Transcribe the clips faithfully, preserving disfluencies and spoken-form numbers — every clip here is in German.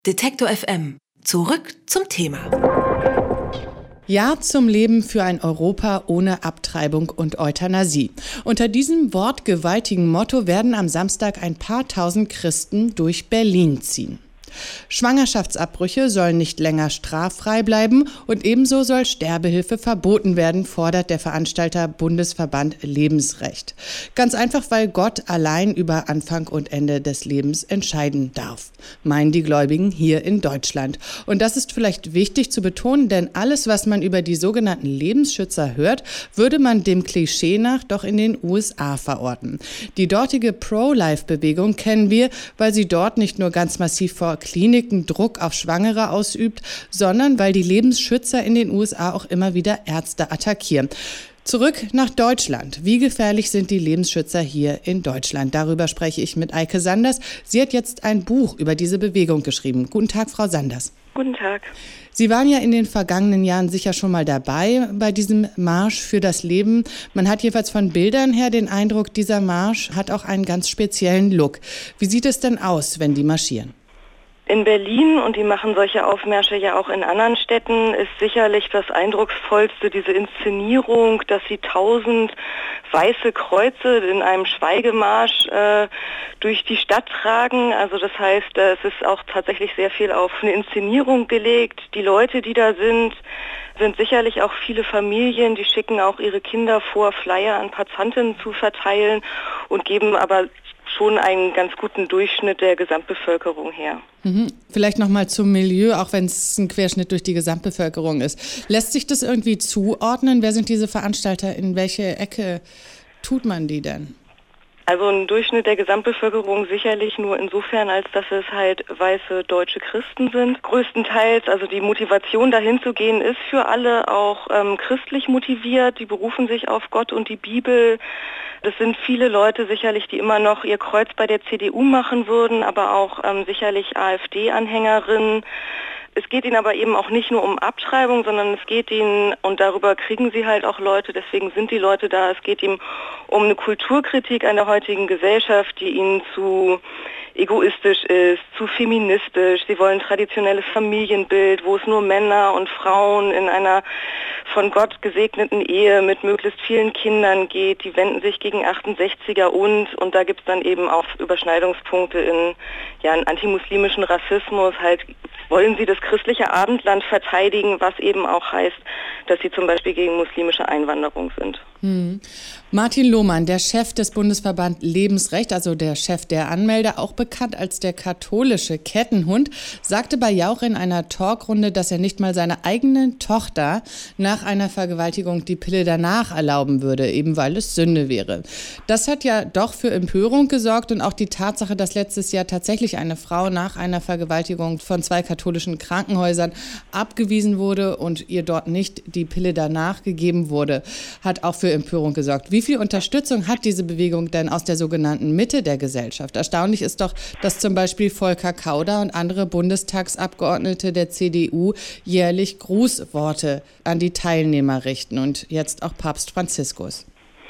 Detektor F M. Zurück zum Thema. Ja zum Leben für ein Europa ohne Abtreibung und Euthanasie. Unter diesem wortgewaltigen Motto werden am Samstag ein paar tausend Christen durch Berlin ziehen. Schwangerschaftsabbrüche sollen nicht länger straffrei bleiben und ebenso soll Sterbehilfe verboten werden, fordert der Veranstalter Bundesverband Lebensrecht. Ganz einfach, weil Gott allein über Anfang und Ende des Lebens entscheiden darf, meinen die Gläubigen hier in Deutschland. Und das ist vielleicht wichtig zu betonen, denn alles, was man über die sogenannten Lebensschützer hört, würde man dem Klischee nach doch in den U S A verorten. Die dortige Pro-Life-Bewegung kennen wir, weil sie dort nicht nur ganz massiv vor Kliniken Druck auf Schwangere ausübt, sondern weil die Lebensschützer in den U S A auch immer wieder Ärzte attackieren. Zurück nach Deutschland. Wie gefährlich sind die Lebensschützer hier in Deutschland? Darüber spreche ich mit Eike Sanders. Sie hat jetzt ein Buch über diese Bewegung geschrieben. Guten Tag, Frau Sanders. Guten Tag. Sie waren ja in den vergangenen Jahren sicher schon mal dabei bei diesem Marsch für das Leben. Man hat jedenfalls von Bildern her den Eindruck, dieser Marsch hat auch einen ganz speziellen Look. Wie sieht es denn aus, wenn die marschieren? In Berlin, und die machen solche Aufmärsche ja auch in anderen Städten, ist sicherlich das Eindrucksvollste diese Inszenierung, dass sie tausend weiße Kreuze in einem Schweigemarsch äh, durch die Stadt tragen. Also das heißt, äh, es ist auch tatsächlich sehr viel auf eine Inszenierung gelegt. Die Leute, die da sind, sind sicherlich auch viele Familien, die schicken auch ihre Kinder vor, Flyer an Passanten zu verteilen und geben aber schon einen ganz guten Durchschnitt der Gesamtbevölkerung her. Mhm. Vielleicht nochmal zum Milieu, auch wenn es ein Querschnitt durch die Gesamtbevölkerung ist. Lässt sich das irgendwie zuordnen? Wer sind diese Veranstalter? In welche Ecke tut man die denn? Also ein Durchschnitt der Gesamtbevölkerung sicherlich nur insofern, als dass es halt weiße deutsche Christen sind. Größtenteils, also die Motivation dahin zu gehen, ist für alle auch ähm, christlich motiviert. Die berufen sich auf Gott und die Bibel. Das sind viele Leute sicherlich, die immer noch ihr Kreuz bei der C D U machen würden, aber auch ähm, sicherlich AfD-Anhängerinnen. Es geht ihnen aber eben auch nicht nur um Abtreibung, sondern es geht ihnen, und darüber kriegen sie halt auch Leute, deswegen sind die Leute da, es geht ihnen um eine Kulturkritik an der heutigen Gesellschaft, die ihnen zu egoistisch ist, zu feministisch. Sie wollen ein traditionelles Familienbild, wo es nur Männer und Frauen in einer von Gott gesegneten Ehe mit möglichst vielen Kindern geht. Die wenden sich gegen achtundsechziger und, und da gibt es dann eben auch Überschneidungspunkte in, ja, in antimuslimischen Rassismus. Halt wollen sie das christliche Abendland verteidigen, was eben auch heißt, dass sie zum Beispiel gegen muslimische Einwanderung sind. Hm. Martin Lohmann, der Chef des Bundesverband Lebensrecht, also der Chef der Anmelder, auch bekannt als der katholische Kettenhund, sagte bei Jauch in einer Talkrunde, dass er nicht mal seiner eigenen Tochter nach einer Vergewaltigung die Pille danach erlauben würde, eben weil es Sünde wäre. Das hat ja doch für Empörung gesorgt und auch die Tatsache, dass letztes Jahr tatsächlich eine Frau nach einer Vergewaltigung von zwei katholischen Krankenhäusern abgewiesen wurde und ihr dort nicht die Pille danach gegeben wurde, hat auch für Empörung gesorgt. Wie viel Unterstützung hat diese Bewegung denn aus der sogenannten Mitte der Gesellschaft? Erstaunlich ist doch, dass zum Beispiel Volker Kauder und andere Bundestagsabgeordnete der C D U jährlich Grußworte an die Teilnehmer richten und jetzt auch Papst Franziskus.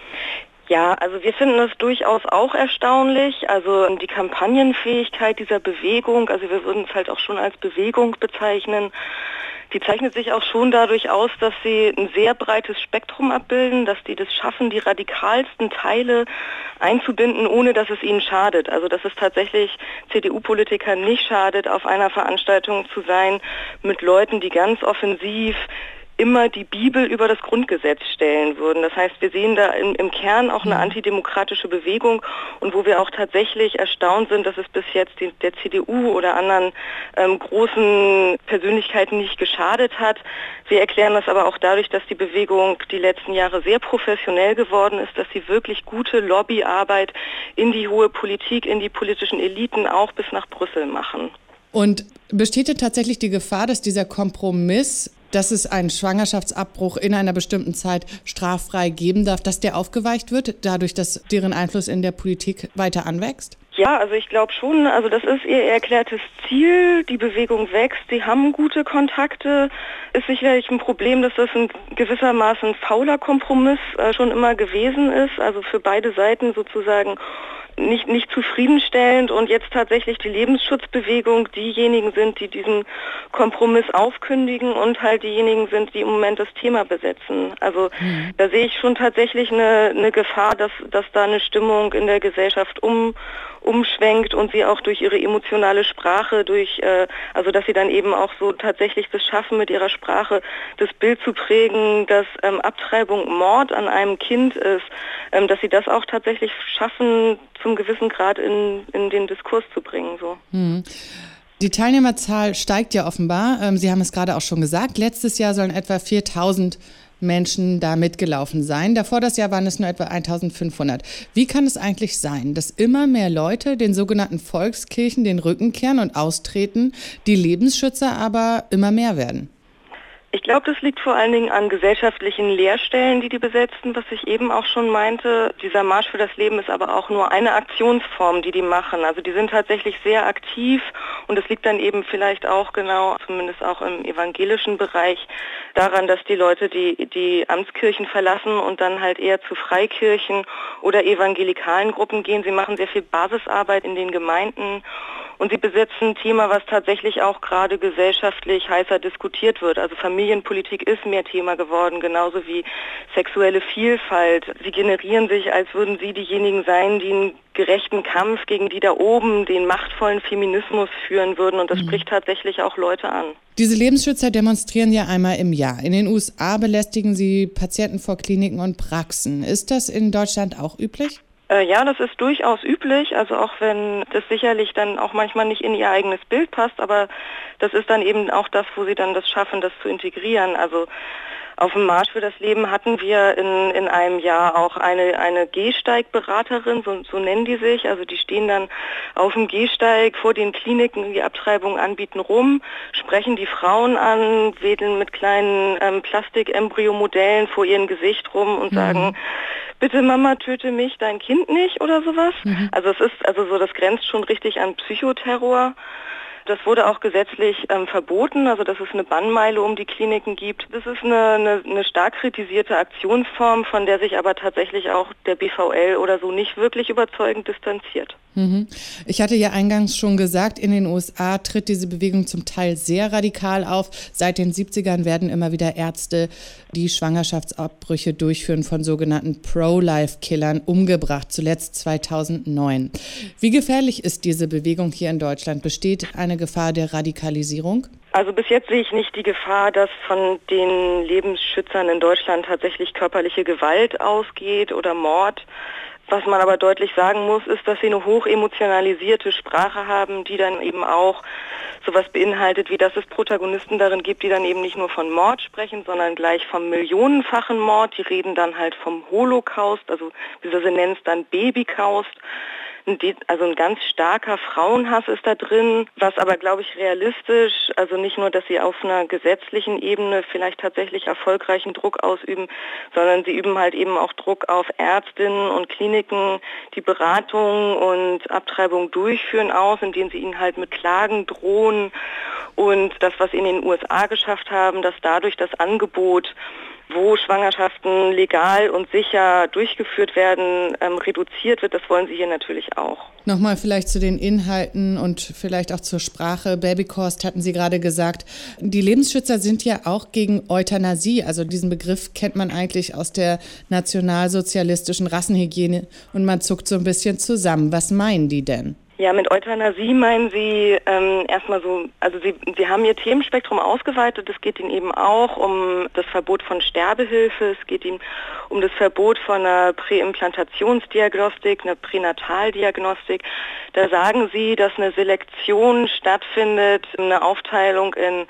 Ja, also wir finden es durchaus auch erstaunlich, also die Kampagnenfähigkeit dieser Bewegung, also wir würden es halt auch schon als Bewegung bezeichnen, die zeichnet sich auch schon dadurch aus, dass sie ein sehr breites Spektrum abbilden, dass die das schaffen, die radikalsten Teile einzubinden, ohne dass es ihnen schadet. Also dass es tatsächlich C D U-Politikern nicht schadet, auf einer Veranstaltung zu sein mit Leuten, die ganz offensiv immer die Bibel über das Grundgesetz stellen würden. Das heißt, wir sehen da im, im Kern auch eine antidemokratische Bewegung und wo wir auch tatsächlich erstaunt sind, dass es bis jetzt die, der C D U oder anderen ähm, großen Persönlichkeiten nicht geschadet hat. Wir erklären das aber auch dadurch, dass die Bewegung die letzten Jahre sehr professionell geworden ist, dass sie wirklich gute Lobbyarbeit in die hohe Politik, in die politischen Eliten auch bis nach Brüssel machen. Und besteht denn tatsächlich die Gefahr, dass dieser Kompromiss, dass es einen Schwangerschaftsabbruch in einer bestimmten Zeit straffrei geben darf, dass der aufgeweicht wird, dadurch, dass deren Einfluss in der Politik weiter anwächst? Ja, also ich glaube schon, also das ist ihr erklärtes Ziel, die Bewegung wächst, sie haben gute Kontakte, ist sicherlich ein Problem, dass das ein gewissermaßen fauler Kompromiss äh, schon immer gewesen ist, also für beide Seiten sozusagen nicht, nicht zufriedenstellend und jetzt tatsächlich die Lebensschutzbewegung diejenigen sind, die diesen Kompromiss aufkündigen und halt diejenigen sind, die im Moment das Thema besetzen. Also mhm. da sehe ich schon tatsächlich eine, eine Gefahr, dass, dass da eine Stimmung in der Gesellschaft um, umschwenkt und sie auch durch ihre emotionale Sprache, durch äh, also dass sie dann eben auch so tatsächlich das schaffen, mit ihrer Sprache das Bild zu prägen, dass ähm, Abtreibung Mord an einem Kind ist, ähm, dass sie das auch tatsächlich schaffen, zum gewissen Grad in, in den Diskurs zu bringen. So. Hm. Die Teilnehmerzahl steigt ja offenbar. Sie haben es gerade auch schon gesagt. Letztes Jahr sollen etwa viertausend Menschen da mitgelaufen sein. Davor das Jahr waren es nur etwa eintausendfünfhundert. Wie kann es eigentlich sein, dass immer mehr Leute den sogenannten Volkskirchen den Rücken kehren und austreten, die Lebensschützer aber immer mehr werden? Ich glaube, das liegt vor allen Dingen an gesellschaftlichen Leerstellen, die die besetzen, was ich eben auch schon meinte. Dieser Marsch für das Leben ist aber auch nur eine Aktionsform, die die machen. Also die sind tatsächlich sehr aktiv und es liegt dann eben vielleicht auch genau, zumindest auch im evangelischen Bereich, daran, dass die Leute die, die Amtskirchen verlassen und dann halt eher zu Freikirchen oder evangelikalen Gruppen gehen. Sie machen sehr viel Basisarbeit in den Gemeinden. Und sie besetzen ein Thema, was tatsächlich auch gerade gesellschaftlich heißer diskutiert wird. Also Familienpolitik ist mehr Thema geworden, genauso wie sexuelle Vielfalt. Sie generieren sich, als würden sie diejenigen sein, die einen gerechten Kampf gegen die da oben, den machtvollen Feminismus führen würden. Und das mhm. spricht tatsächlich auch Leute an. Diese Lebensschützer demonstrieren ja einmal im Jahr. In den U S A belästigen sie Patienten vor Kliniken und Praxen. Ist das in Deutschland auch üblich? Ja, das ist durchaus üblich, also auch wenn das sicherlich dann auch manchmal nicht in ihr eigenes Bild passt, aber das ist dann eben auch das, wo sie dann das schaffen, das zu integrieren. Also auf dem Marsch für das Leben hatten wir in, in einem Jahr auch eine, eine Gehsteigberaterin, so, so nennen die sich. Also die stehen dann auf dem Gehsteig vor den Kliniken, die Abtreibung anbieten, rum, sprechen die Frauen an, wedeln mit kleinen ähm, Plastikembryomodellen vor ihrem Gesicht rum und mhm. sagen, bitte Mama, töte mich, dein Kind nicht oder sowas. Mhm. Also es ist, also so, das grenzt schon richtig an Psychoterror. Das wurde auch gesetzlich ähm, verboten, also dass es eine Bannmeile um die Kliniken gibt. Das ist eine, eine, eine stark kritisierte Aktionsform, von der sich aber tatsächlich auch der B V L oder so nicht wirklich überzeugend distanziert. Mhm. Ich hatte ja eingangs schon gesagt, in den U S A tritt diese Bewegung zum Teil sehr radikal auf. Seit den siebzigern werden immer wieder Ärzte, die Schwangerschaftsabbrüche durchführen, von sogenannten Pro-Life-Killern umgebracht, zuletzt zweitausendneun. Wie gefährlich ist diese Bewegung hier in Deutschland? Besteht eine Gefahr der Radikalisierung? Also bis jetzt sehe ich nicht die Gefahr, dass von den Lebensschützern in Deutschland tatsächlich körperliche Gewalt ausgeht oder Mord. Was man aber deutlich sagen muss, ist, dass sie eine hoch emotionalisierte Sprache haben, die dann eben auch sowas beinhaltet, wie dass es Protagonisten darin gibt, die dann eben nicht nur von Mord sprechen, sondern gleich vom millionenfachen Mord. Die reden dann halt vom Holocaust, also wie sie nennen es dann Babycaust. Also ein ganz starker Frauenhass ist da drin, was aber, glaube ich, realistisch, also nicht nur, dass sie auf einer gesetzlichen Ebene vielleicht tatsächlich erfolgreichen Druck ausüben, sondern sie üben halt eben auch Druck auf Ärztinnen und Kliniken, die Beratung und Abtreibung durchführen aus, indem sie ihnen halt mit Klagen drohen. Und das, was sie in den U S A geschafft haben, dass dadurch das Angebot, wo Schwangerschaften legal und sicher durchgeführt werden, ähm, reduziert wird. Das wollen sie hier natürlich auch. Nochmal vielleicht zu den Inhalten und vielleicht auch zur Sprache. Babycaust hatten Sie gerade gesagt. Die Lebensschützer sind ja auch gegen Euthanasie. Also diesen Begriff kennt man eigentlich aus der nationalsozialistischen Rassenhygiene und man zuckt so ein bisschen zusammen. Was meinen die denn? Ja, mit Euthanasie meinen Sie ähm, erstmal so, also Sie, Sie haben Ihr Themenspektrum ausgeweitet. Es geht Ihnen eben auch um das Verbot von Sterbehilfe. Es geht Ihnen um das Verbot von einer Präimplantationsdiagnostik, einer Pränataldiagnostik. Da sagen Sie, dass eine Selektion stattfindet, eine Aufteilung in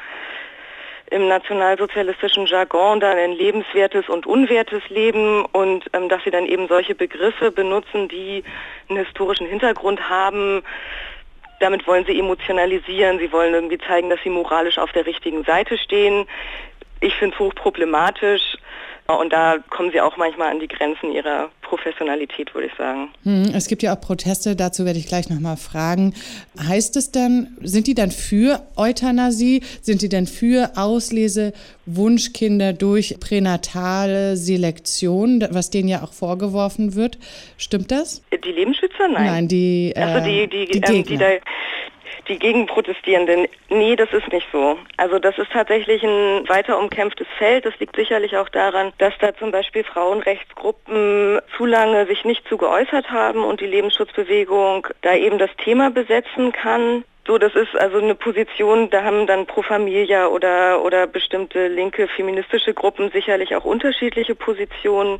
im nationalsozialistischen Jargon dann ein lebenswertes und unwertes Leben und ähm, dass sie dann eben solche Begriffe benutzen, die einen historischen Hintergrund haben. Damit wollen sie emotionalisieren, sie wollen irgendwie zeigen, dass sie moralisch auf der richtigen Seite stehen. Ich finde es hochproblematisch. Und da kommen sie auch manchmal an die Grenzen ihrer Professionalität, würde ich sagen. Hm, es gibt ja auch Proteste, dazu werde ich gleich nochmal fragen. Heißt es dann, sind die dann für Euthanasie? Sind die denn für Auslese Wunschkinder durch pränatale Selektion, was denen ja auch vorgeworfen wird? Stimmt das? Die Lebensschützer? Nein. Nein, die, äh, also die, die, die ähm, Gegner. Die da Die Gegenprotestierenden, nee, das ist nicht so. Also das ist tatsächlich ein weiter umkämpftes Feld. Das liegt sicherlich auch daran, dass da zum Beispiel Frauenrechtsgruppen zu lange sich nicht zu geäußert haben und die Lebensschutzbewegung da eben das Thema besetzen kann. So, das ist also eine Position, da haben dann Pro Familia oder, oder bestimmte linke feministische Gruppen sicherlich auch unterschiedliche Positionen,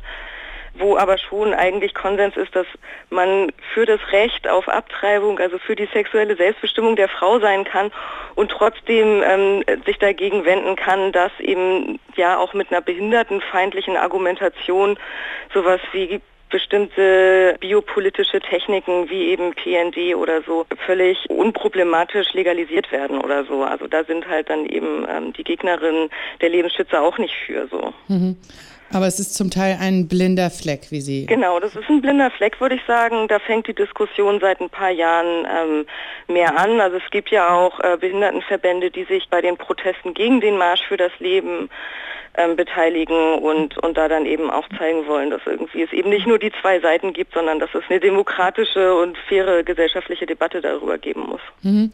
wo aber schon eigentlich Konsens ist, dass man für das Recht auf Abtreibung, also für die sexuelle Selbstbestimmung der Frau sein kann und trotzdem ähm, sich dagegen wenden kann, dass eben ja auch mit einer behindertenfeindlichen Argumentation sowas wie bestimmte biopolitische Techniken wie eben P N D oder so völlig unproblematisch legalisiert werden oder so. Also da sind halt dann eben ähm, die Gegnerinnen der Lebensschützer auch nicht für so. Mhm. Aber es ist zum Teil ein blinder Fleck, wie Sie... Genau, das ist ein blinder Fleck, würde ich sagen. Da fängt die Diskussion seit ein paar Jahren ähm, mehr an. Also es gibt ja auch äh, Behindertenverbände, die sich bei den Protesten gegen den Marsch für das Leben ähm, beteiligen und, und da dann eben auch zeigen wollen, dass irgendwie es eben nicht nur die zwei Seiten gibt, sondern dass es eine demokratische und faire gesellschaftliche Debatte darüber geben muss. Mhm.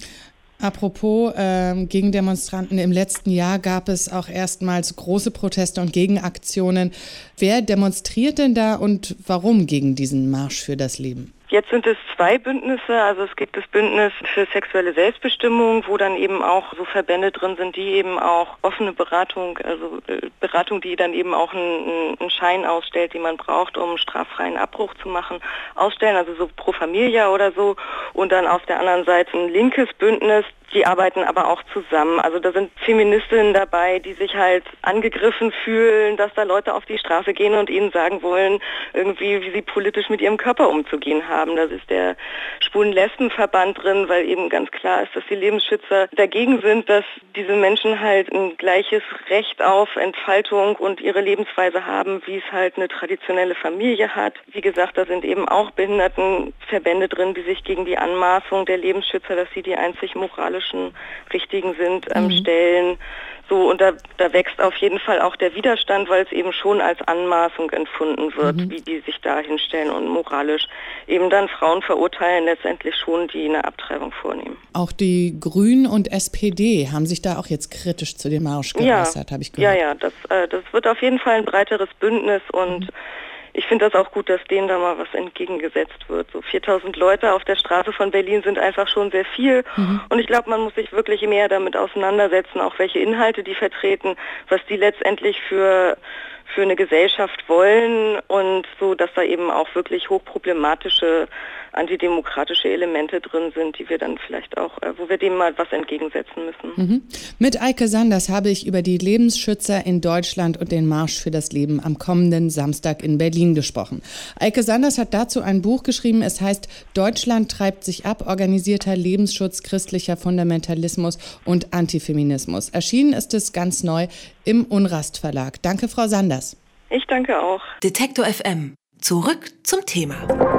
Apropos ähm, Gegendemonstranten, im letzten Jahr gab es auch erstmals große Proteste und Gegenaktionen. Wer demonstriert denn da und warum gegen diesen Marsch für das Leben? Jetzt sind es zwei Bündnisse, also es gibt das Bündnis für sexuelle Selbstbestimmung, wo dann eben auch so Verbände drin sind, die eben auch offene Beratung, also Beratung, die dann eben auch einen, einen Schein ausstellt, den man braucht, um straffreien Abbruch zu machen, ausstellen, also so Pro Familia oder so. Und dann auf der anderen Seite ein linkes Bündnis, die arbeiten aber auch zusammen. Also da sind Feministinnen dabei, die sich halt angegriffen fühlen, dass da Leute auf die Straße gehen und ihnen sagen wollen, irgendwie, wie sie politisch mit ihrem Körper umzugehen haben. Da ist der Schwulen-Lesben-Verband drin, weil eben ganz klar ist, dass die Lebensschützer dagegen sind, dass diese Menschen halt ein gleiches Recht auf Entfaltung und ihre Lebensweise haben, wie es halt eine traditionelle Familie hat. Wie gesagt, da sind eben auch Behindertenverbände drin, die sich gegen die Anmaßung der Lebensschützer, dass sie die einzig moralisch Richtigen sind, ähm, mhm. stellen. So, und da, da wächst auf jeden Fall auch der Widerstand, weil es eben schon als Anmaßung empfunden wird, mhm. wie die sich da hinstellen und moralisch eben dann Frauen verurteilen, letztendlich schon, die eine Abtreibung vornehmen. Auch die Grünen und S P D haben sich da auch jetzt kritisch zu dem Marsch geäußert, ja, habe ich gehört. Ja, ja, das, äh, das wird auf jeden Fall ein breiteres Bündnis und mhm. ich finde das auch gut, dass denen da mal was entgegengesetzt wird. So viertausend Leute auf der Straße von Berlin sind einfach schon sehr viel. Mhm. Und ich glaube, man muss sich wirklich mehr damit auseinandersetzen, auch welche Inhalte die vertreten, was die letztendlich für, für eine Gesellschaft wollen und so, dass da eben auch wirklich hochproblematische antidemokratische Elemente drin sind, die wir dann vielleicht auch, äh, wo wir dem mal was entgegensetzen müssen. Mhm. Mit Eike Sanders habe ich über die Lebensschützer in Deutschland und den Marsch für das Leben am kommenden Samstag in Berlin gesprochen. Eike Sanders hat dazu ein Buch geschrieben, es heißt Deutschland treibt sich ab, organisierter Lebensschutz, christlicher Fundamentalismus und Antifeminismus. Erschienen ist es ganz neu im Unrast Verlag. Danke, Frau Sanders. Ich danke auch. Detektor F M. Zurück zum Thema.